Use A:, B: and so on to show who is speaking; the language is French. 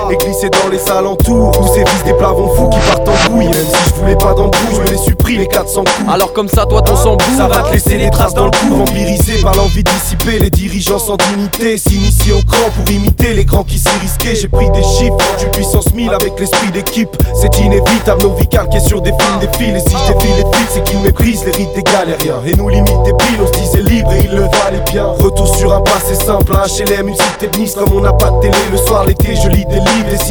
A: et glisser dans les alentours où ces fils des plavons fous qui partent en bouille. Même si je voulais pas d'embrouille, je me les suis pris les 400 coups.
B: Alors comme ça toi ton sang boue,
A: ça va te laisser des traces dans le cou. Vampirisé par l'envie de dissiper, les dirigeants sans dignité s'initient au cran pour imiter les grands qui s'y risquaient. J'ai pris des chiffres du puissance 1000 avec l'esprit d'équipe. C'est inévitable, nos vies calquées sur des films défilent. Et si je défile les fils, c'est qu'ils méprisent les rites des galériens et nous limitent des piles. On se disait libre et il le valait bien. Retour sur un passé simple, un HLM, une cité de Nice. Comme on n'a pas de télé le soir, l'été je lis des livres.